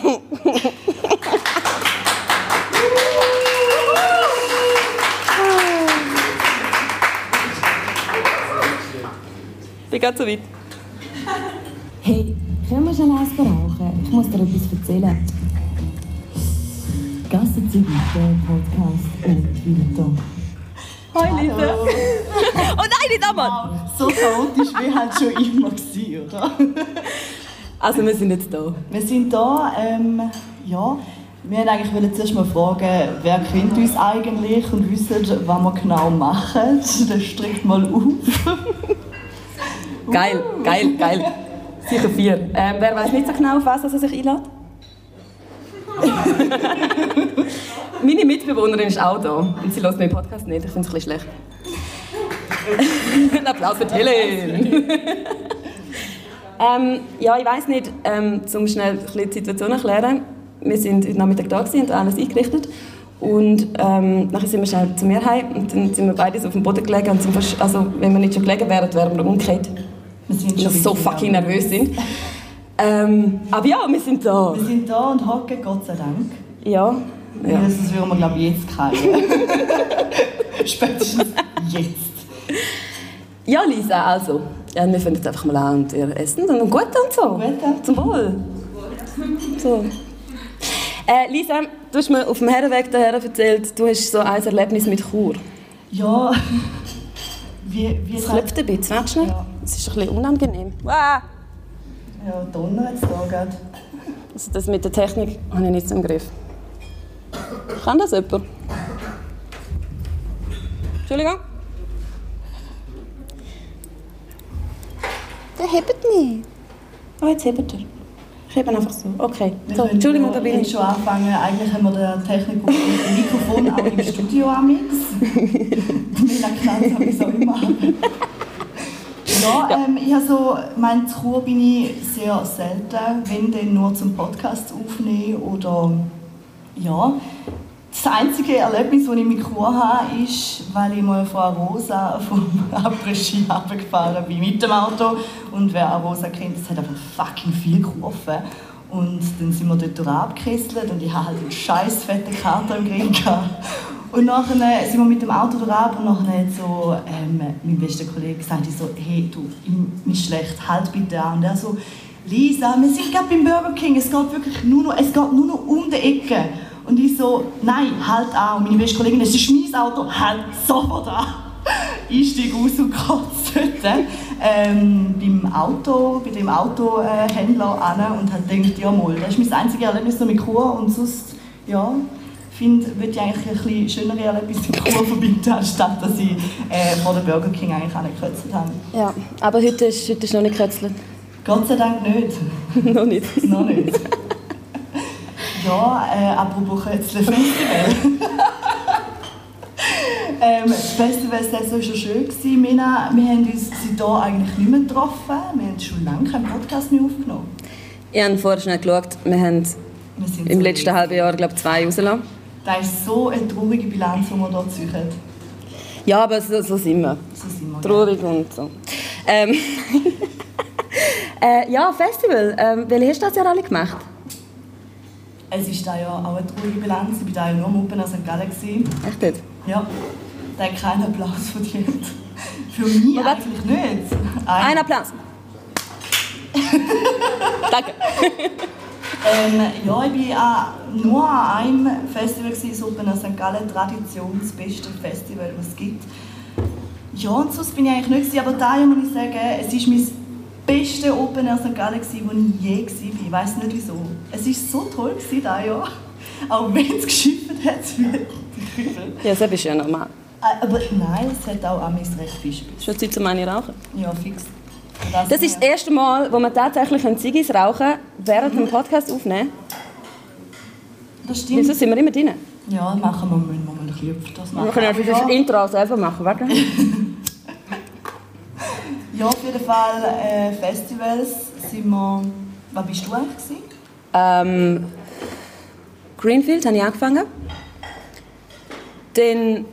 Bin gerade so weit. Hey, können wir schon eins rauchen? Ich muss dir etwas erzählen. Gassenzeit, der Podcast und weiter. Hoi Lisa. Oh nein, nicht einmal! So chaotisch wie halt schon immer gewesen, oder? Also wir sind jetzt da. Wir sind da, ja. Wir wollten eigentlich zuerst mal fragen, wer kennt uns eigentlich und wissen, was wir genau machen. Dann streckt mal auf. Geil, geil, geil. Sicher 4. Wer weiß nicht so genau, auf was er sich einlädt? Meine Mitbewohnerin ist auch da und sie hört meinen Podcast nicht. Ich finde es ein bisschen schlecht. Ein Applaus für Helen. Ja, ich weiss nicht, um schnell die Situation zu erklären. Wir waren heute Nachmittag da und alles eingerichtet. Und nachher sind wir schnell zu mir heim und dann sind wir beide auf dem Boden gelegen. Und sind fast, also, wenn wir nicht schon gelegen wären, wären wir umgekehrt. Weil wir so fucking nervös sind. Aber ja, wir sind da. Wir sind da und hocken, Gott sei Dank. Ja. Ja. Das würden wir, glaube ich, jetzt kennen. Spätestens jetzt. Ja, Lisa, also. Ja, wir fangen jetzt einfach mal an und ihr essen und gut und so. Gut. Zum Wohl. So. Lisa, du hast mir auf dem Herrenweg daher erzählt, du hast so ein Erlebnis mit Chur. Ja. Es klopft ein bisschen, weißt du? Ja. Es ist ein bisschen unangenehm. Ja, Donner jetzt da gerade. Also das mit der Technik habe ich nicht so im Griff. Kann das jemand? Entschuldigung? Der hebt nicht. Oh, jetzt hebt er. Ich hebe einfach so. Okay. So, Entschuldigung, da bin ich. schon anfangen. Eigentlich haben wir den Technik auf dem Mikrofon auch im Studio amix. Mila Knall habe ich so immer. Ja, ich habe so, in Chur bin ich sehr selten, wenn dann nur zum Podcast aufnehmen oder ja. Das einzige Erlebnis, das ich mit Chur habe, ist, weil ich mal von Arosa vom Après-Ski runtergefahren bin mit dem Auto. Und wer Arosa kennt, das hat einfach fucking viel gerufen. Und dann sind wir dort abgekesselt und ich hatte halt einen scheiß fetten Kater im Grill gehabt. Und nachher sind wir mit dem Auto ab und nachher hat so, mein bester Kollege gesagt, so, hey du, mir ist schlecht, halt bitte an. Und er so, Lisa, wir sind gerade beim Burger King, es geht wirklich nur noch um die Ecke. Und ich so, nein, halt an. Und meine beste Kollegin, es ist mein Auto, halt sofort an. Ich steige aus und kotze dort bei dem Autohändler an und habe gedacht, ja mal, das ist mein einziges Erlebnis mit Chur und sonst, ja, würde ich eigentlich ein bisschen schönere Erlebnisse mit Chur verbinden, anstatt dass ich vor dem Burger King eigentlich angekritzelt habe. Ja, aber heute ist noch nicht gekritzelt. Gott sei Dank nicht. Noch nicht. Noch nicht. Ja, apropos Kötzle Festival. Das Festival-Saison war schon schön. Wir haben uns seitdem eigentlich nicht mehr getroffen. Wir haben schon lange keinen Podcast mehr aufgenommen. Ich habe vorher schnell geschaut. Wir haben im letzten halben Jahr, glaube ich, 2 rausgelassen. Das ist so eine traurige Bilanz, die wir hier ziehen. Ja, aber so sind wir. So sind wir. Traurig und so. Ja, Festival. Welche hast du das Jahr alle gemacht? Es ist da ja auch eine traurige Bilanz. Ich war da ja nur am Open aus St. Gallen. Echt jetzt? Ja. Der hat keinen Applaus verdient. Für mich eigentlich nicht. Ein Applaus. Danke. Ja, ich war nur an einem Festival, das Open aus St. Gallen, Tradition, das beste Festival, was es gibt. Ja, und sonst bin ich eigentlich nicht, aber da muss ich sagen, es ist mein beste Open Air St. Gallen, das ich je war. Ich weiss nicht wieso. Es war so toll dieses Jahr. Auch wenn es geschifft hat wie die Kübel. Ja, das ist ja normal. Aber nein, es hat auch recht viel Spaß. Schon Zeit zum eine rauchen? Ja, fix. Das ist das erste Mal, wo wir tatsächlich Ziggis rauchen während dem Podcast aufnehmen. Das stimmt. Wieso sind wir immer drin? Ja, machen wir mal ein bisschen öfter machen. Wir können einfach das Intro selber machen, warte. Ja, auf jeden Fall Festivals sind wir... Was bist du eigentlich? Greenfield habe ich angefangen. Dann...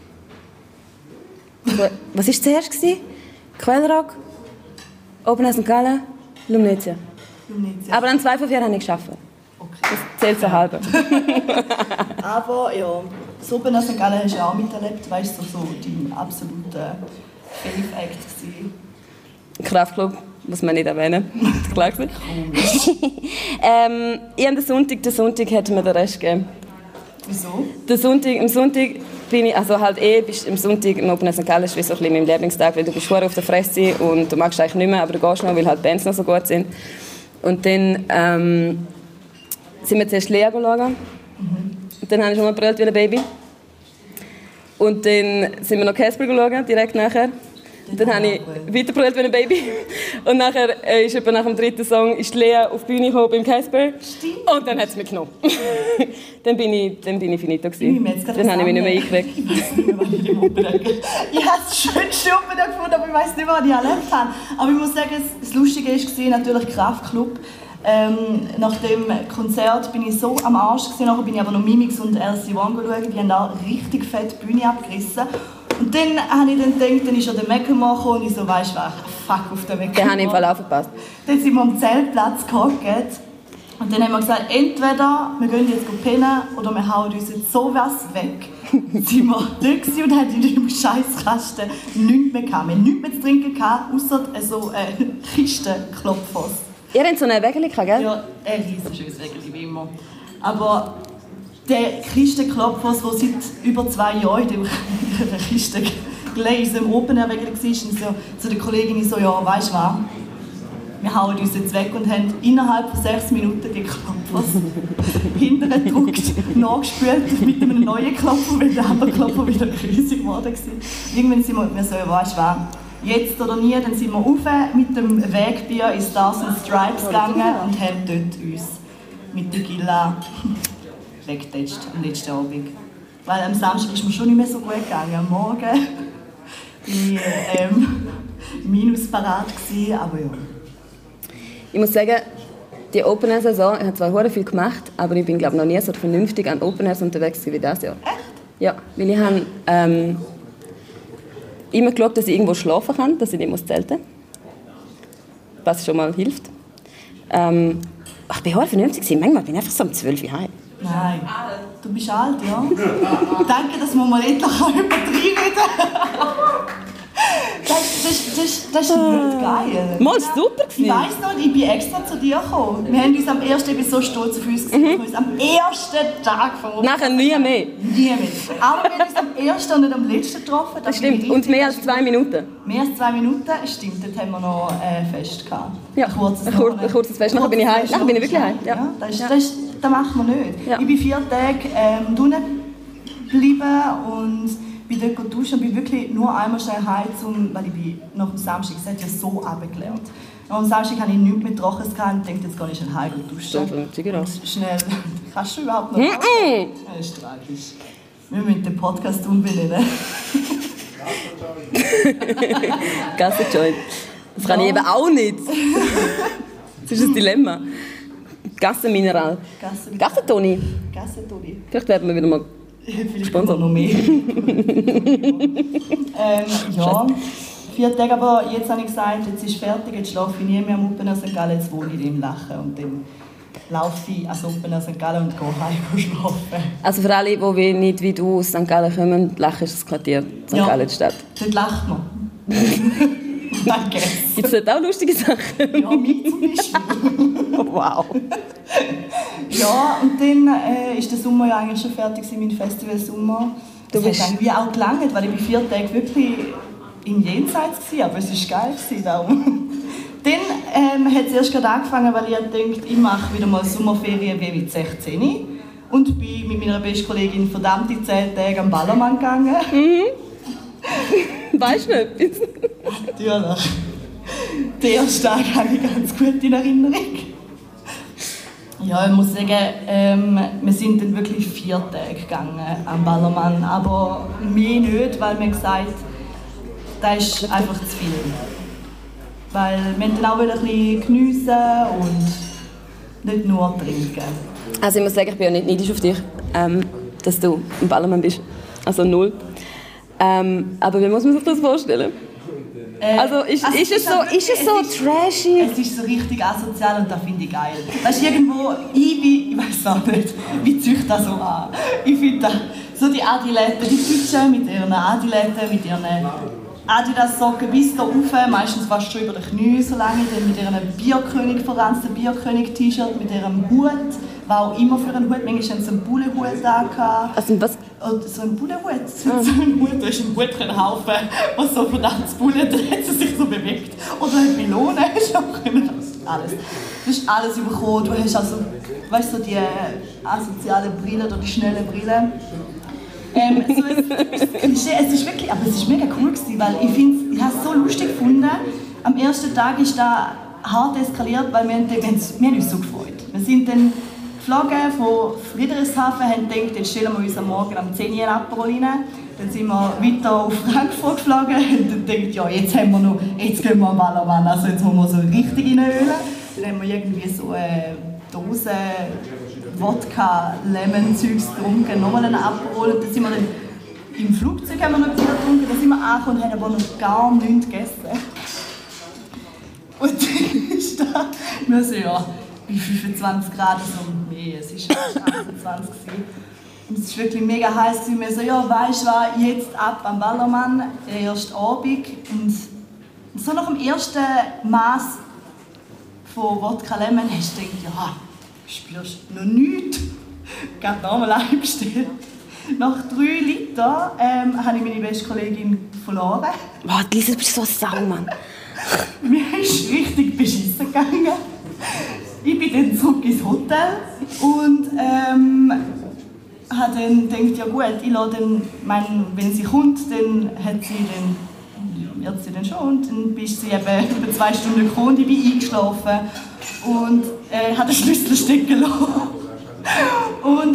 Was war zuerst? Quellrock, Open Air St. Gallen, Lumnezia. Aber an 2 von 4 habe ich geschafft. Okay. Das zählt so halb. Aber ja, so Open Air St. Gallen hast du ja auch miterlebt. Weißt du, so dein absoluter Fave-Act gewesen? Kraftclub, muss man nicht erwähnen. Klar gewesen. Ich habe den Sonntag hätte mir den Rest gegeben. Wieso? Am Sonntag bin ich, also halt bist am Sonntag im Open Air St. Gallen ist wie so ein bisschen mein Lieblingstag, weil du bist vorher auf der Fresse und du magst eigentlich nicht mehr, aber du gehst noch, weil halt Bands noch so gut sind. Und dann sind wir zuerst Lea schauen. Und dann habe ich schon mal gebrüllt wie ein Baby. Und dann sind wir noch Casper schauen, direkt nachher. Und dann habe ich weiter gebrüllt wie ein Baby. Und nachher ist etwa nach dem 3. Song ist Lea auf die Bühne gekommen beim Casper. Und dann hat es mich genommen. Dann bin ich finito gewesen. Dann habe ich mich nicht mehr eingekriegt. Ich weiß nicht mehr, was ich im Open Air Ich habe das schönste Open Air gefunden, aber ich weiß nicht mehr, was ich erlebt habe. Aber ich muss sagen, das Lustige war natürlich Kraftclub. Nach dem Konzert bin ich so am Arsch gewesen. Nachher bin ich aber noch Mimix und LC One schauen. Die haben da richtig fett die Bühne abgerissen. Und dann habe ich gedacht, dann ist ja der Macklemore gekommen und ich so, weißt du was, fuck auf den Macklemore. Den habe ich im Fall aufgepasst. Dann sind wir am Zeltplatz gehockt und dann haben wir gesagt, entweder wir gehen jetzt pennen oder wir hauen uns jetzt sowas weg. Dann sind wir dort und hatten in dem Scheisskasten nichts mehr gehabt. Wir hatten nichts mehr zu trinken gehabt, außer so Kistenklopfers. Ihr habt so einen Wägeli gehabt, gell? Ja, ein riesenschönes Wägeli, wie immer. Aber der Kistenklopfers, der seit über 2 Jahren in der Kiste gelegen im Open Air Wägeli war, und so zu der Kollegin so, ja, weißt du was, wir hauen uns jetzt weg und haben innerhalb von 6 Minuten die Klopfers hinterher gedruckt, nachgespült mit einem neuen Klopfer, weil der andere Klopfer wieder riesig geworden war. Irgendwann sind wir so, ja, weißt du was, jetzt oder nie, dann sind wir rauf mit dem Wegbier in Stars and Stripes gegangen und haben dort uns mit Tequila weggetatscht am letzten Abend. Weil am Samstag ist mir schon nicht mehr so gut gegangen. Am Morgen war ich minusparat, aber ja. Ich muss sagen, die Open Air Saison, ich habe zwar sehr viel gemacht, aber ich bin glaube noch nie so vernünftig an Open Airs unterwegs wie dieses Jahr. Echt? Ja, weil ich habe immer geschaut, dass ich irgendwo schlafen kann, dass ich nicht zelten muss. Was schon mal hilft. Ich war sehr vernünftig. Manchmal bin ich einfach so um 12 Uhr heim. Nein. Du bist alt, ja. Danke, dass wir mal endlich übertreiben. Das ist nicht geil. Mal super gewesen. Ich weiss noch, ich bin extra zu dir gekommen. Wir haben uns am ersten, ich bin so stolz auf uns, uns am ersten Tag vom Nachher nie mehr. Nie mehr. Aber wir haben uns am ersten und nicht am letzten getroffen. Das stimmt. Und mehr als 2 Minuten. Mehr als 2 Minuten, stimmt. Dort haben wir noch ein Fest gehabt. Ja, ein kurzes Fest. Nachher bin ich heim. Nachher bin ich wirklich heim. Ja. Das machen wir nicht. Ja. Ich bin 4 Tage unten geblieben und bin dort duschen und bin wirklich nur einmal schnell heim, weil ich bin nach dem Samstag, es hat ja so runtergelernt. Am Samstag hatte ich nichts mehr Trockenes gehabt und dachte, jetzt gehe ich schnell heim und duschen. So, schnell. Kannst du überhaupt noch raus? Das ist tragisch. Wir müssen den Podcast umbenennen. Gassenjoint. Das kann ich eben auch nicht. Das ist ein Dilemma. Gassenmineral. Gassentoni. Gassentoni. Vielleicht werden wir wieder mal Sponsor noch mehr. Ja, 4 Tage, aber jetzt habe ich gesagt, jetzt ist fertig, jetzt schlafe ich nie mehr am Open Air St. Gallen, jetzt wohne ich im Lachen und dann laufe ich ans Open Air St. Gallen und gehe heim schlafen. Also für alle, die nicht wie du aus St. Gallen kommen, Lachen ist das Quartier, St. Gallen die Stadt. Dort lacht man. Danke. Gibt es dort auch lustige Sachen? Ja, mich zum Beispiel. Wow. Ja, und dann ist der Sommer ja eigentlich schon fertig, mein Festival-Sommer. Das hat irgendwie auch gelangt, weil ich bei 4 Tagen wirklich im Jenseits war, aber es war geil. Darum. Dann hat es erst gerade angefangen, weil ich dachte, ich mache wieder mal Sommerferien wie mit 16 und bin mit meiner besten Kollegin verdammte 10 Tage am Ballermann gegangen. Weißt du etwas? Natürlich. Den ersten Tag habe ich ganz gut in Erinnerung. Ja, ich muss sagen, wir sind dann wirklich 4 Tage gegangen am Ballermann, aber mehr nicht, weil wir gesagt haben, das ist einfach zu viel. Weil wir dann auch wieder ein bisschen geniessen und nicht nur trinken. Also ich muss sagen, ich bin ja nicht neidisch auf dich, dass du im Ballermann bist. Also 0. Aber wie muss man sich das vorstellen? Also ist es so trashy? Es ist so richtig asozial und das finde ich geil. Weißt du, irgendwo, ich weiß weiß auch nicht, wie zieht das so an? Ich finde so die Adiletten, die Deutschen mit ihren Adiletten, mit ihren Adidas-Socken bis da rauf, meistens fast schon über den Knie, so lange, dann mit ihrem Bierkönig, verranzten Bierkönig-T-Shirt, mit ihrem Hut, was auch immer für einen Hut, manchmal haben sie einen Bullenhut da. Also was? Oder so ein Bullenhut, so ein Hut, da ist ein Huthaufen, was so verdammt das Bullen, dann hat sie sich so bewegt. Oder eine Melone, hast du auch können. Alles. Du hast alles bekommen, du hast also, weißt du, so die asoziale Brille oder die schnelle Brille. So es ist wirklich, aber es ist mega cool gewesen, weil ich habe es so lustig gefunden. Am ersten Tag ist da hart eskaliert, weil wir uns so gefreut. Wir sind dann geflogen von Friedrichshafen, haben gedacht, jetzt stellen wir uns am Morgen um 10 Uhr Aperol rein. Dann sind wir weiter auf Frankfurt geflogen und dann gedacht, ja, jetzt gehen wir am Ballermann, also jetzt wollen wir so richtig reinölen. Dann haben wir irgendwie so eine Dose Wodka, Lemon-Zeugs getrunken, nochmal einen Aperol. Und dann sind wir dann im Flugzeug haben wir noch wieder getrunken, dann sind wir angekommen und haben aber noch gar nichts gegessen. Und dann ist da, wir so, ja, bei 25 Grad, so, nee, es war fast 28 und es war wirklich mega heiß. Wir so, ja, weißt du was, jetzt ab am Ballermann, der erste Abend. Und so nach dem ersten Maß von Wodka Lemon hast du gedacht, ja, spürst du noch nichts. Ich habe nochmal einbestellt. Nach 3 Litern habe ich meine beste Kollegin verloren. Boah, Lisa, du bist so ein Saumann. Mir ist richtig beschissen gegangen. Ich bin dann zurück ins Hotel und habe dann gedacht, ja gut, ich lasse dann, wenn sie kommt, dann wird sie dann schon. Und dann ist sie eben über 2 Stunden gekommen und ich bin eingeschlafen und habe den Schlüssel stecken lassen. Und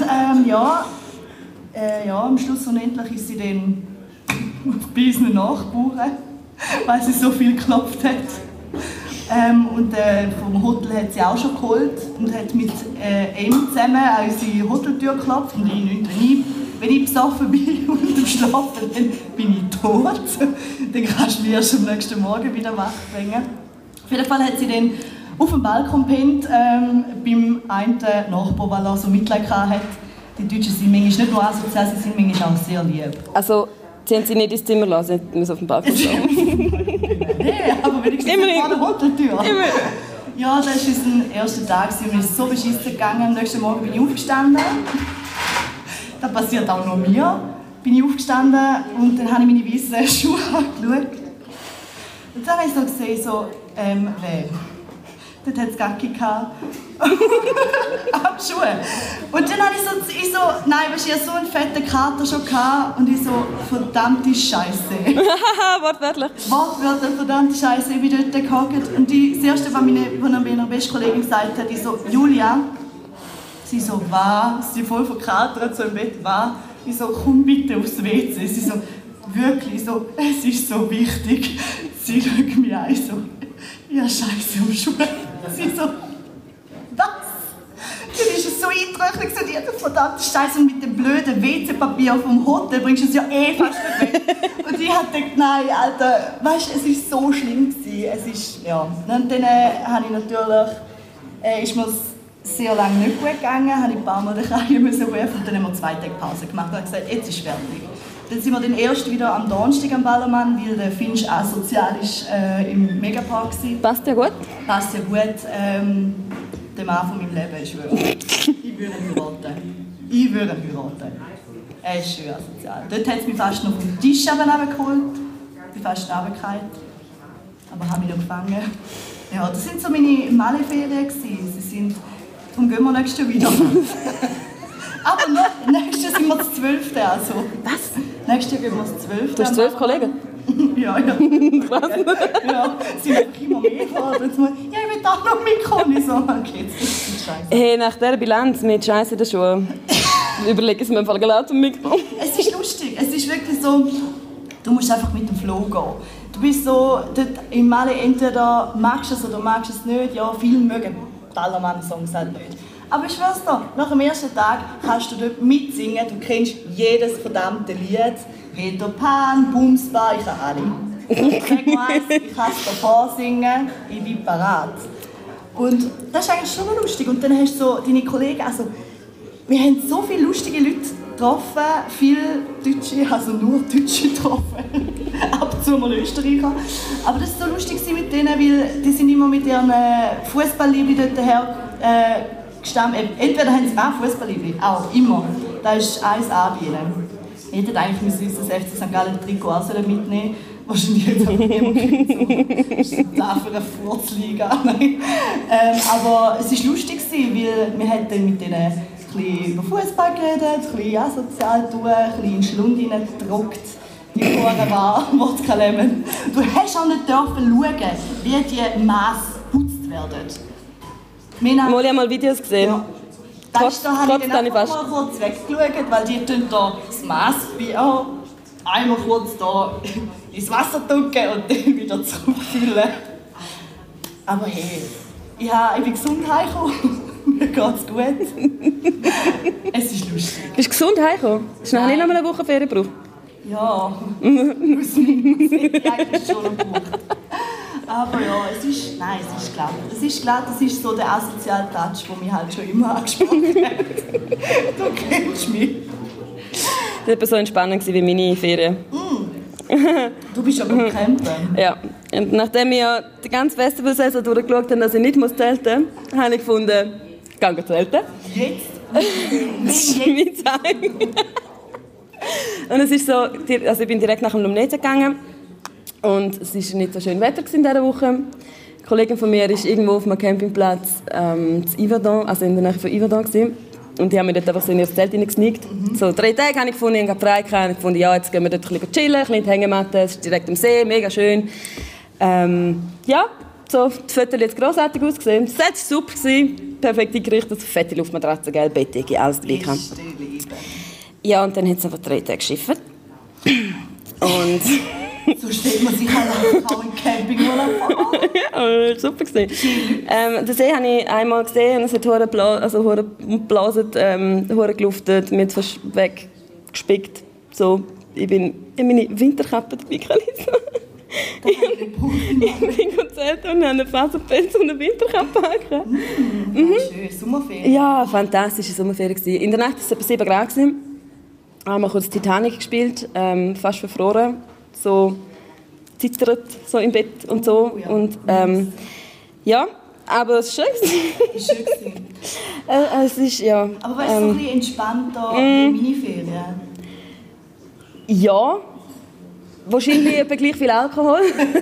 am Schluss unendlich ist sie dann bei unseren Nachbarn, weil sie so viel geklopft hat. Und vom Hotel hat sie auch schon geholt und hat mit ihm zusammen an unsere Hoteltür geklopft. Und wenn ich besoffen bin und am Schlafen, dann bin ich tot. Dann kannst du mich erst am nächsten Morgen wieder wach bringen. Auf jeden Fall hat sie dann auf dem Balkon gepennt, beim einen Nachbar, weil er so Mitleid hatte. Die Deutschen sind manchmal nicht nur asozial, sie sind manchmal auch sehr lieb. Also, sie haben sie nicht ins Zimmer lassen, sie müssen auf dem Balkon stehen. Nein, aber wenigstens vor der Hoteltür. Ja, das war unser erster Tag. Mir ist so beschissen gegangen. Am nächsten Morgen bin ich aufgestanden. Das passiert auch nur mir. Bin ich aufgestanden und dann habe ich meine weißen Schuhe angeschaut. Und dann habe ich so gesehen, wer? Dort hatte es Gacki am Schuh. Und dann habe ich so, nein, weißt du, ich hatte so einen fetten Kater schon gehabt und ich so, verdammte Scheiße. Wortwörtlich. Wortwörtlich, verdammte Scheiße, ich bin dort gehockt. Und das Erste, was meine beste Kollegin gesagt hat, ich so, Julia, sie so, was? Sie voll verkatert, so im Bett, was? Ich so, komm bitte aufs WC. Sie so, wirklich, so, es ist so wichtig. Sie schaut mich an, so, ja, Scheiße am Schuh. Sie so, was? Dann ist es so eindrücklich, so die verdammte Scheiße. Und mit dem blöden WC-Papier vom Hotel bringst du es ja fast nicht weg. Und ich habe gedacht, nein, Alter, weißt du, es war so schlimm gewesen. Es ist, ja. Und dann habe ich natürlich, ist mir sehr lange nicht gut gegangen, habe ich ein paar Mal den Kreien rufen und dann haben wir 2 Tage Pause gemacht und gesagt, jetzt ist fertig. Dann sind wir dann erst wieder am Donnerstag am Ballermann, weil der Finch asozial ist im Megapark war. Passt ja gut? Passt ja gut. Der Mann von meinem Leben, ich schwöre. Ich würde ihn heiraten. Er ist schön asozial. Dort hat es mich fast noch vom Tisch geholt. Ich bin fast runtergefallen. Aber habe mich noch gefangen. Ja, das waren so meine Mali-Ferien. Darum gehen wir nächstes Jahr wieder. Aber nächstes Jahr sind wir das 12. Also. Was? Nächstes Jahr gehen wir das 12. Du hast 12 Kollegen? Ja. Krass. Ja, sie sind einfach immer mehr geworden. Ja, ich will auch noch mitkommen. Ich so, okay, jetzt ist es scheiße. Hey, nach dieser Bilanz mit Scheiße in den Schuhen, überlege ich es mir einfach laut zum Mikro. Es ist lustig. Es ist wirklich so, du musst einfach mit dem Flow gehen. Du bist so, dort im Mali entweder magst du es oder magst du es nicht. Ja, viele mögen Ballermann-Songs halt nicht. Aber ich schwör's dir, nach dem ersten Tag kannst du dort mitsingen. Du kennst jedes verdammte Lied. Peter Pan, Bumsbar, ich habe alle. Sag mal eins, ich kann es davor singen, ich bin parat. Und das ist eigentlich schon lustig. Und dann hast du so deine Kollegen, also wir haben so viele lustige Leute getroffen, viele Deutsche, also nur Deutsche getroffen, ab und zu mal Österreicher. Aber das war so lustig mit denen, weil die sind immer mit ihren Fußballliebli dort her gestanden. Entweder haben sie auch Fußballliebli, auch immer. Das ist 1A bei ihnen. Wir hätten eigentlich unser FC St. Gallen Trikot auch mitnehmen. Wahrscheinlich jetzt auch niemand so da für eine Furzliga. Aber es war lustig, weil wir haben mit denen ein bisschen über Fußball geredet, ein bisschen asozial tun, ein bisschen in den Schlund hineingedruckt. Die Ohren war, Wodka Lemon. Du hast auch nicht schauen, wie die Masse geputzt werden. Mal mal Videos gesehen. Ja. Da habe ich dann einfach mal kurz weggeschaut, weil die da das Mass wie einmal kurz da ins Wasser drücken und dann wieder zurückfüllen. Aber hey, ich bin gesund heimgekommen. Mir geht's gut. Es ist lustig. Bist du gesund heimgekommen? Hast du noch nicht einmal eine Woche Ferien gebraucht? Ja, muss ich eigentlich schon gebraucht. Aber ja, es ist glatt. Es ist glatt, das ist so der asoziale Touch, der mich halt schon immer angesprochen hat. Du kennst mich. Das war so entspannend wie meine Ferien. Du bist aber am Campen. Ja, und nachdem wir die ganze Festivalsaison durchgeschaut haben, dass ich nicht zelten muss, habe ich gefunden, ich gehe zelten. Jetzt? Das ist mein Zeit. Und es ist so, also ich bin direkt nach dem Lumnese gegangen. Und es war nicht so schön Wetter in dieser Woche. Eine Kollegin von mir war irgendwo auf einem Campingplatz in Yverdon, also in der Nähe von Yverdon. Und die haben mir dort einfach so in ihr Zelt hineingesneakt. So 3 Tage habe ich gefunden, ich habe frei gehabt. Ich gefunden, ja, jetzt gehen wir dort ein bisschen chillen, ein bisschen in die Hängematte. Es ist direkt am See, mega schön. Ja, so, die Fotos jetzt grossartig ausgesehen. Das Set war super, perfekt eingerichtet, fette Luftmatratze, geil, Bettdecke, alles dabei. Ja, und dann hat es einfach 3 Tage geschifft. Und... So stellt man sich halt auch im Campingurlaub vor. Ja, super gesehen. Den See habe ich einmal gesehen und es hat geblasen, geluftet, mir fast weggespickt. So, ich bin in meine Winterkappe dabei gelesen. Ich bin Konzert und habe einen Faserpelz und eine Winterkappe angehabt. Schön, Sommerferien. Ja, fantastische Sommerferien. In der Nacht war es etwa 7 Grad. Wir haben kurz Titanic gespielt, fast verfroren. So zittert so im Bett und so. Oh, ja. Und, ja, aber es war schön. Es ist, ja. Aber weißt du, so ein bisschen entspannter wie meine Ferien? Ja. Wahrscheinlich etwa gleich viel Alkohol.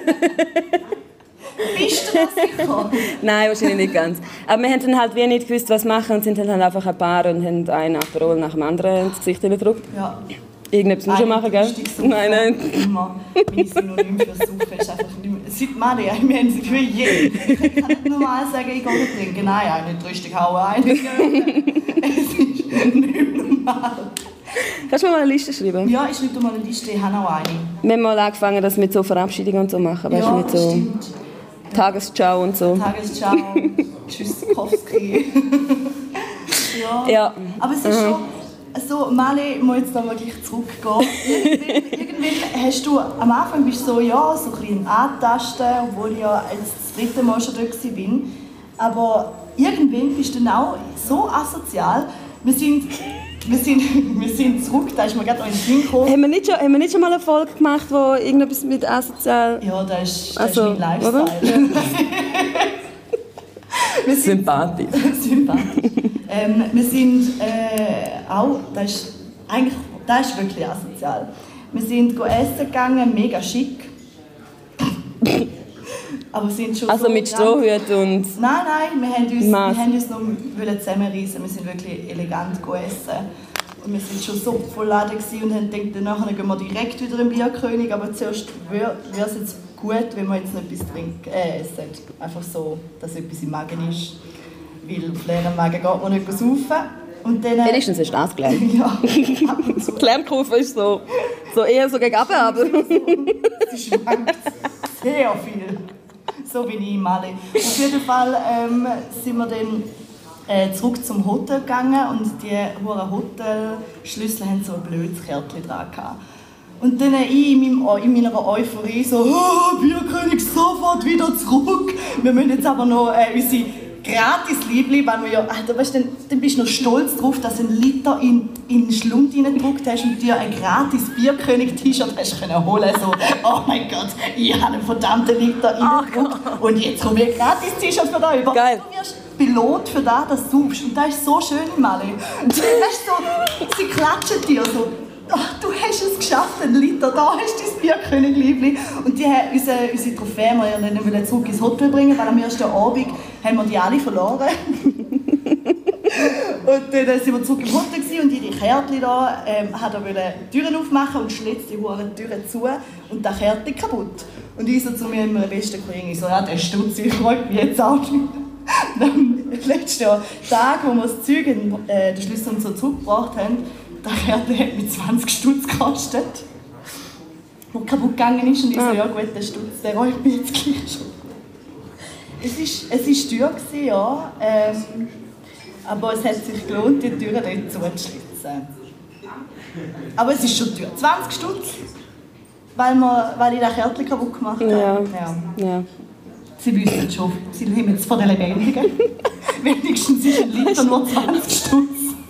Bist du das sicher? Nein, wahrscheinlich nicht ganz. Aber wir haben dann halt wie nicht gewusst, was machen und sind dann halt einfach ein Paar und haben einen Aperol nach dem anderen ins Gesicht gedrückt. Ja. Irgendetwas muss ich machen, gell? Nein. Immer. Mein Synonym für Saufen ist einfach nicht mehr... Seit Maria, wir haben es für je. Ich kann nicht normal sagen, ich gehe nicht trinken. Nein, eine richtig hauen ein. Es ist nicht normal. Kannst du mir mal eine Liste schreiben? Ja, ich schreibe dir mal eine Liste, ich habe auch eine. Wir haben mal angefangen, das mit so Verabschiedungen und so machen, weißt ja, du, mit so stimmt. Tagesschau und so. Tagesschau, Tschüssikowski. Ja. Aber es ist schon... Also, Mali, ich muss jetzt da wirklich zurückgehen. Irgendwann hast du, am Anfang bist du so, ja, so ein bisschen antasten, obwohl ich ja jetzt das 3. Mal schon dort war. Aber irgendwann bist du dann auch so asozial. Wir sind zurück, da ist mir gerade noch in den Sinn gekommen. Haben wir nicht schon mal eine Folge gemacht, wo irgendetwas mit asozial... Ja, das ist mein Lifestyle. Sympathisch. Wir sind auch, das ist wirklich asozial. Wir sind essen gegangen, mega schick. Aber sind schon also so mit Strohhüten und... Nein, wir haben uns noch zusammenreißen. Wir sind wirklich elegant essen. Und wir sind schon so voll Laden und haben gedacht, nachher gehen wir direkt wieder in den Bierkönig. Aber zuerst wäre es jetzt gut, wenn wir jetzt noch etwas essen. Einfach so, dass etwas im Magen ist. Weil auf leeren Magen geht man nicht saufen. Und dann, wenigstens ist das gelernt. Ja, ab und zu. Die Lernkurve ist so eher so gegen runter, aber... Sie schwankt sehr viel. So bin ich im Mali. Auf jeden Fall sind wir dann zurück zum Hotel gegangen und die Hotelschlüssel haben so ein blödes Kärtchen dran gehabt. Und dann ich in meiner Euphorie so, Bierkönig, sofort wieder zurück. Wir müssen jetzt aber noch unsere gratis Liebli, weil wir ja, dann bist du noch stolz darauf, dass du einen Liter in den Schlund reingedruckt hast und dir ein gratis Bierkönig-T-Shirt hast können holen. So, oh mein Gott, ich habe einen verdammten Liter reingedruckt und jetzt komme ich ein gratis T-Shirt für dich über. Geil. Du wirst belohnt für das, dass du suchst. Und das ist so schön im Mali. Weißt du, sie klatschen dir so. Oh, du hast es geschafft, einen Liter, da hast du dein Bierkönig-Liebli. Und die haben unsere Trophäen wir zurück ins Hotel bringen, weil am ersten Abend haben wir die alle verloren. Und dann sind wir zurück im Hotel und ihre Kärtchen da hat die Türen aufmachen und schlitzt die Türen zu und das Kärtchen kaputt. Und ich so zu meiner besten Kollegin, ich so, ja, der Stutz, ich freue mich jetzt auch nicht. Am letzten Tag, wo wir das Zeug, den Schlüssel und so zurückgebracht haben, der Kärtchen hat mit 20 Stutz gekostet, der kaputt gegangen ist. Und ich so, ja gut, der Stutz, der räumt mir jetzt gleich schon. Es war teuer, ja. Aber es hat sich gelohnt, die Türen dort zuzuschlitzen. Aber es ist schon teuer. 20 Stutz, weil ich das Kärtchen kaputt gemacht habe. Ja. Sie wissen es schon, sie nehmen es von den Lebendigen. Wenigstens ist ein Liter nur 20 Stutz.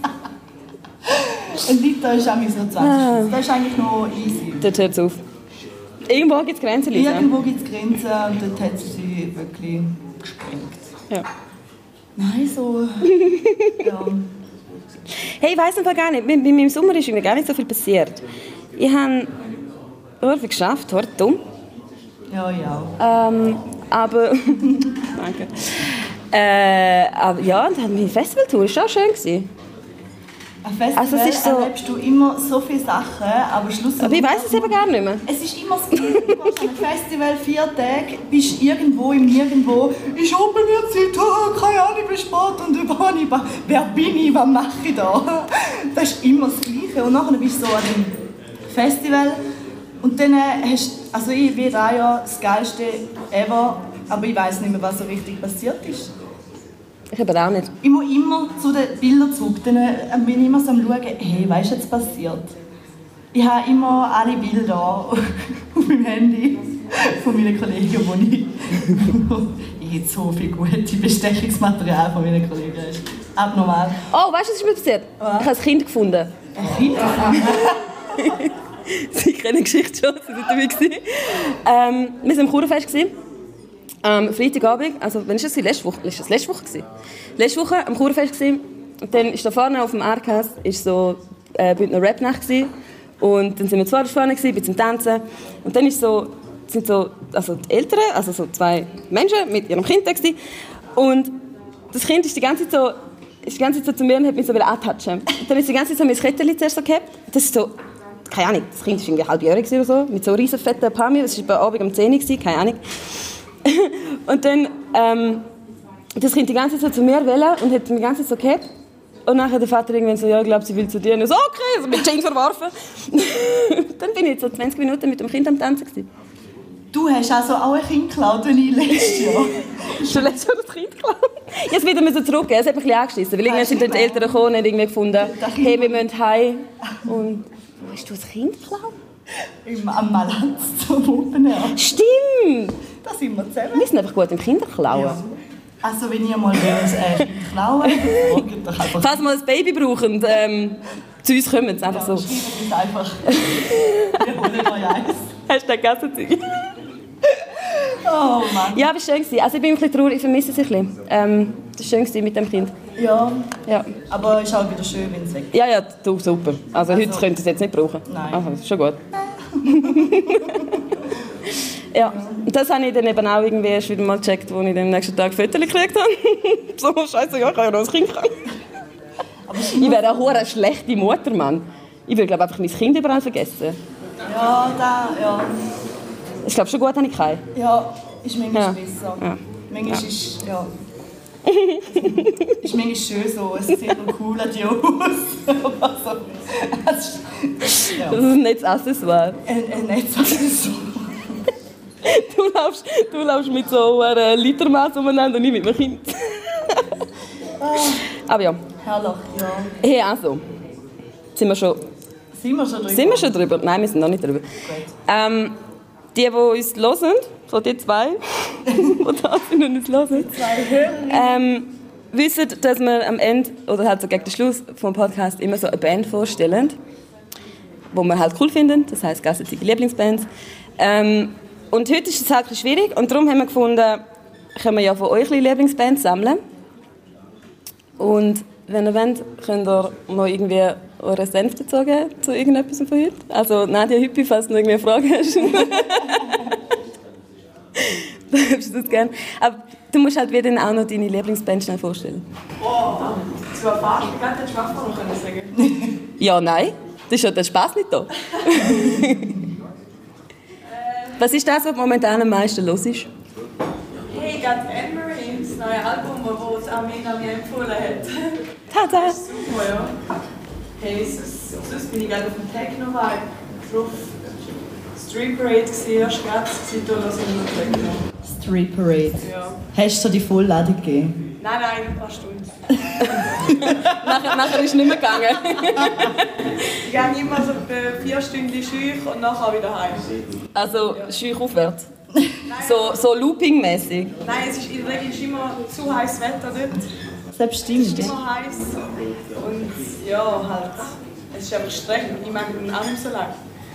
Ein Liter ist auch nur 20 Stutz. Das ist eigentlich noch easy. Dort hört es auf. Irgendwo gibt es Grenzen, Lisa. Irgendwo gibt es Grenzen und dort hat sie wirklich gesprengt. Ja. Nein, so... ja. Hey, ich weiss einfach gar nicht. Bei mir im Sommer ist mir gar nicht so viel passiert. Ich habe viel geschafft, dumm. Ja. Aber... Danke. Aber ja, und meine Festivaltour war auch schön gewesen. Ein Festival also es ist so, erlebst du immer so viele Sachen, aber schlussendlich... Aber ich weiss es eben gar nicht mehr. Es ist immer das Gleiche. Du gehst an ein Festival, 4 Tage, bist irgendwo im Nirgendwo. Ich oben mir Zeit, keine Ahnung, ich bin spät und überhaupt wer bin ich, was mache ich da? Das ist immer das Gleiche. Und nachher bist du so an dem Festival und dann hast du... Also ich will auch ja das Geilste ever, aber ich weiss nicht mehr, was so richtig passiert ist. Ich aber auch nicht. Ich muss immer zu den Bildern zurück. Dann bin ich immer so am Schauen, hey, was ist jetzt passiert? Ich habe immer alle Bilder auf meinem Handy von meinen Kollegen, wo ich habe so viel gutes Bestechungsmaterial von meinen Kollegen. Das ist abnormal. Oh, weißt du, was ist mir passiert? Was? Ich habe ein Kind gefunden. Ein Kind? Sie kennen die Geschichte schon, Sie waren dabei. Wir waren am Churfest. Freitagabend, also wann war das? Letzte Woche? Ist das letzte Woche? Letzte Woche am Churfest. Und dann war da vorne auf dem Arkas so Bündner Rap-Nacht. Und dann sind wir zwar vorne, ein bisschen Tanzen. Und dann sind also die Eltern, also so 2 Menschen mit ihrem Kind da. Und das Kind ist die ganze Zeit so zu mir und hat mich so antatschen. Und dann ist die ganze Zeit so mein Kettchen zuerst so gehabt. Das ist so, keine Ahnung, das Kind war irgendwie halbjährig oder so, mit so riesen fetten Pammi. Das war bei Abend um 10 Uhr, keine Ahnung. Und dann das Kind die ganze Zeit zu mir wollen und hat mich die ganze Zeit so gehabt. Und dann der Vater irgendwann so, ja, ich glaube, sie will zu dir. Und ich so, okay, also mit Jeans verworfen. Dann bin ich jetzt so 20 Minuten mit dem Kind am Tanzen gewesen. Du hast also auch ein Kind geklaut, wenn ich letztes Jahr. Hast du letztes Jahr das Kind geklaut? Jetzt wieder müssen zurückgehen, es hat mich ein bisschen angeschissen. Weil irgendwann sind dann die Eltern gekommen und haben irgendwie gefunden, hey, wir müssen heim. Und wo hast du das Kind geklaut? Am Malanz zum Open Air. Stimmt! Da sind wir zusammen. Wir sind einfach gut im Kinderklauen. Ja. Also wenn ihr mal ein Kind klauen wollt, doch einfach... Falls wir ein Baby brauchen, zu uns kommen sie einfach so. Schreibt uns einfach. Wir holen euch eins. Hashtag Gassenzeug. Oh Mann. Ja, aber es war schön. Also ich bin ein bisschen traurig, ich vermisse es ein bisschen. Das war schön mit dem Kind. Ja, ja. Aber es ist auch wieder schön, wenn es weg ist. Ja, ja, du, super. Also heute könnt ihr es jetzt nicht brauchen. Nein. Also, das ist schon gut. Ja, und das habe ich dann eben auch irgendwie erst wieder mal gecheckt, als ich am nächsten Tag Fotos gekriegt habe. So, scheiße, ja, ich kann ja noch ein Kind kriegen. Ich wäre eine hure schlechte Mutter, Mann. Ich würde, glaube einfach mein Kind überall vergessen. Ja. Ich glaube, schon gut habe ich keinen. Ja, ist manchmal Ja. besser. Ja. Manchmal ist, ja. Ist manchmal schön so, es sieht noch cool an dir aus. Also, ja. Das ist ein nettes Accessoire. Ein nettes so. Du laufst mit so einer Litermaß umeinander und ich mit meinem Kind. Aber ja. Herrlich, ja. Hey, also. Sind wir schon drüber? Nein, wir sind noch nicht drüber. Die uns hören, so die 2, die da sind und uns hören. Wissen, dass wir am Ende, oder halt so gegen den Schluss vom Podcast, immer so eine Band vorstellen, die wir halt cool finden, das heisst gegenseitige Lieblingsbands. Und heute ist es halt ein bisschen schwierig und darum haben wir gefunden, können wir ja von euch Lieblingsbands sammeln. Und wenn ihr wollt, könnt ihr noch irgendwie eure Senf dazugeben zu irgendetwas von heute. Also Nadia Hüppi, falls du noch irgendwie Fragen hast. Darfst du das gerne. Aber du musst halt wieder auch noch deine Lieblingsband schnell vorstellen. Oh, zu erfahren, ich hätte Schwachfrauen können sagen. Ja, nein. Das ist ja der Spaß nicht da. Was ist das, was momentan am meisten los ist? Hey, gerade Anne-Marie, das neue Album, das Amina mir empfohlen hat. Tada! Das ist super, ja. Hey, sonst bin ich gerade auf dem Techno-Vibe drauf. Street Parade gesehen, erst gerade, seitdem lasse ich nur Techno. Street Parade. Ja. Hast du dir die Vollladung gegeben? Nein, ein paar Stunden. nachher ist es nicht mehr gegangen. Ich gehe immer so 4 Stunden schüch und nachher wieder heim. Also schüch aufwärts. So looping-mäßig. Nein, es ist in der Regel immer zu heißes Wetter dort. Selbstverständlich. Es ist immer heiß. Und ja, halt. Es ist einfach streng. Ich mag den auch nicht so lange.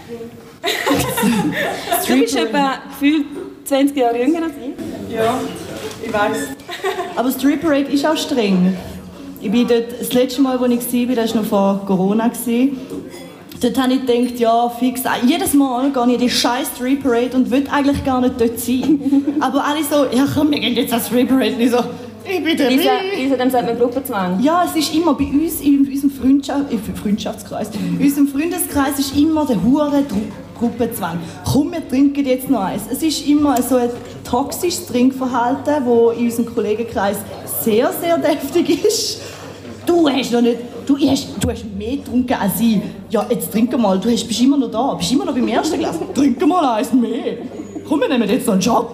Du bist etwa gefühlt 20 Jahre jünger als ich. Ja, ich weiß. Aber Street Parade ist auch streng. Ich bin dort, das letzte Mal, als ich war, das war noch vor Corona. Dort habe ich gedacht, ja, fix. Jedes Mal gehe ich in die scheiß Street Parade und will eigentlich gar nicht dort sein. Aber alle so, ja komm, wir gehen jetzt an Street Parade. Und ich so, ich bin der Lisa, dann sagt man Gruppenzwang. Ja, es ist immer bei uns, in unserem Freundschaftskreis, in unserem Freundeskreis ist immer der hure Gruppenzwang. Komm, wir trinken jetzt noch eins. Es ist immer so ein toxisches Trinkverhalten, das in unserem Kollegenkreis sehr, sehr deftig ist. Du hast noch nicht, du hast mehr getrunken als ich. Ja, jetzt trink mal, bist immer noch da, bist immer noch beim ersten Glas. Trink mal eins mehr. Komm, wir nehmen jetzt noch einen Shot.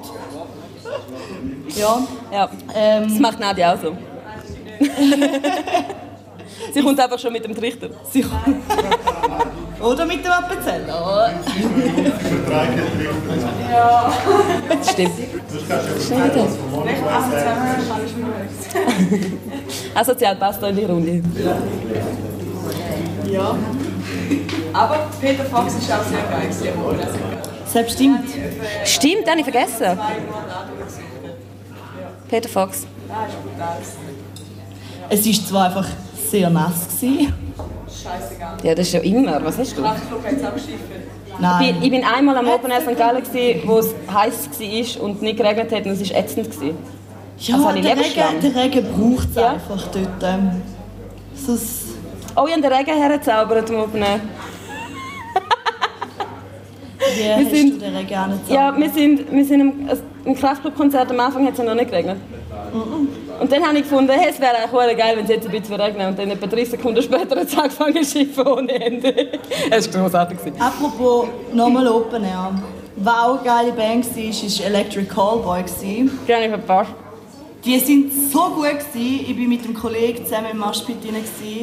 Ja, das macht Nadia auch so. Sie kommt einfach schon mit dem Trichter. Oder mit dem Appenzeller. Ja. Das stimmt. Vielleicht auch zusammen, kann ich mir Asozial passt da in die Runde. Ja. Aber Peter Fox ist auch sehr geil. Selbst stimmt. Stimmt, den habe ich vergessen. Peter Fox. Es war zwar einfach sehr nass. Scheißegal. Ja, das ist ja immer. Was hast du? Nachtflug hat es abgeschiffen. Nein. Ich bin einmal am Open Air St. Gallen, wo es heiß war und nicht geregnet hat und es war ätzend. Ja, Also habe ich der Leberschlamm. Regen braucht es Ja. einfach dort. Sonst... Oh, ich habe den Regen hergezaubert am Open Air. Wie hast du den Regen angezaubert? Ja, wir sind im Kraftclub-Konzert, am Anfang hat es noch nicht geregnet. Und dann habe ich gefunden, hey, es wäre eigentlich geil, wenn es jetzt ein bisschen regnet. Und dann etwa 30 Sekunden später hat es angefangen zu schiffen ohne Ende. Es war großartig. Apropos nochmal Open Air. Was auch eine geile Band war, war Electric Callboy. Gerne verpasst. Die sind so gut gewesen. Ich war mit einem Kollegen zusammen im Moshpit drin.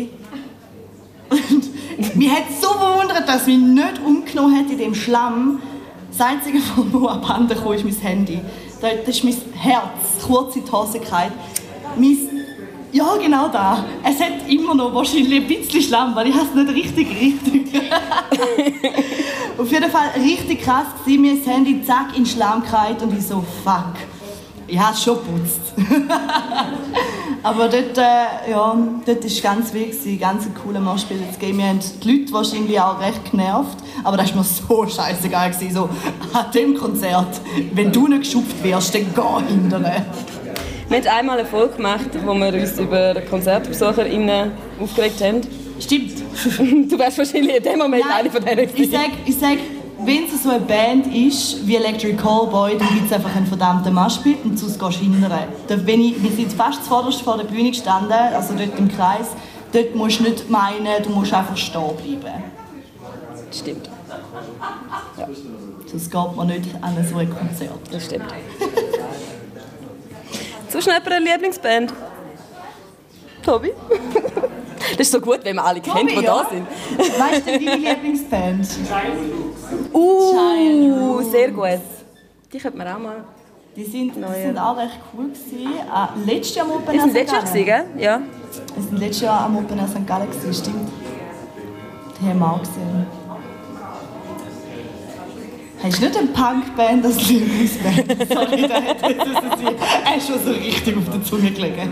Und mich hat so verwundert, dass mich nicht umgenommen hat in dem Schlamm. Das Einzige, was abhanden kam, ist mein Handy. Das ist mein Herz, kurz in die Hose gefallen. Ja, genau da. Es hat immer noch wahrscheinlich ein bisschen Schlamm, weil ich es nicht richtig. Auf jeden Fall richtig krass gewesen. Mir das Handy zack in den Schlamm gefallen und ich so, fuck. Ich habe es schon geputzt. Aber dort war es ganz wichtig, ganz coole Moshpit zu geben. Wir haben die Leute wahrscheinlich auch recht genervt. Aber das war mir so scheißegal. So, an diesem Konzert, wenn du nicht geschupft wirst, dann geh hinterher. Wir haben einmal eine Folge gemacht, wo wir uns über KonzertbesucherInnen aufgeregt haben. Stimmt. Du wärst wahrscheinlich in dem Moment eine von denen gewesen. Ich sag, wenn es so eine Band ist wie Electric Callboy, dann gibt es einfach einen verdammten Moshpit und sonst gehst du hinterher. Wir sind fast zuvorderst vor der Bühne gestanden, also dort im Kreis. Dort musst du nicht meinen, du musst einfach stehen bleiben. Stimmt. Ja. Sonst geht man nicht an so ein Konzert. Das stimmt. Sonst noch jemand eine Lieblingsband? Tobi? Das ist so gut, wenn man alle kennt, die da sind. Weißt du deine Lieblingsband? Sehr gut. Die könnte man auch mal... Die sind auch recht cool gewesen. Letztes Jahr am Open Die Air sind St. letztes Jahr gewesen, Gallen. gell? Ja. Die sind letztes Jahr am Open Air St. Gallen gewesen, stimmt. Die haben wir auch gesehen. Hast du nicht eine Punkband als Lieblingsband? Sorry, da hat er ist schon so richtig auf der Zunge gelegen.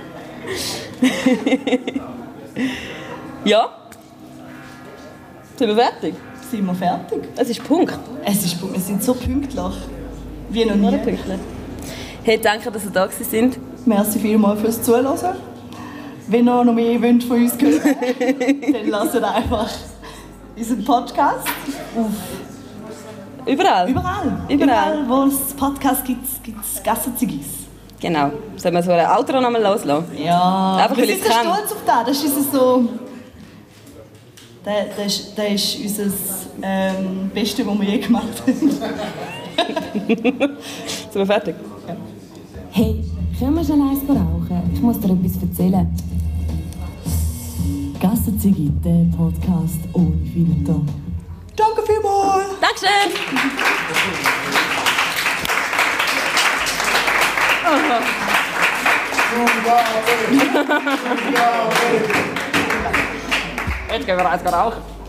Ja. Sind wir fertig? Sind wir fertig? Es ist Punkt. Wir sind so pünktlich. Wie noch nie. Pünktlich. Hey, danke, dass ihr da sind. Merci vielmals fürs Zuhören. Wenn ihr noch mehr wollt von uns hören dann lasst einfach unseren Podcast auf. Überall? Überall, wo es Podcast gibt es Gassenziggis. Genau. Sollen wir so ein Outro nochmal loslassen? Ja, einfach, wir weil sind ich es kann. stolz auf das. Das ist so... Das ist unser Beste, was wir je gemacht haben. Sind wir fertig? Ja. Hey, können wir schon eins rauchen? Ich muss dir etwas erzählen. Gassenziggi, der Podcast ohne Filter. Danke vielmals! Dankeschön! Jetzt gehen wir eins rauchen.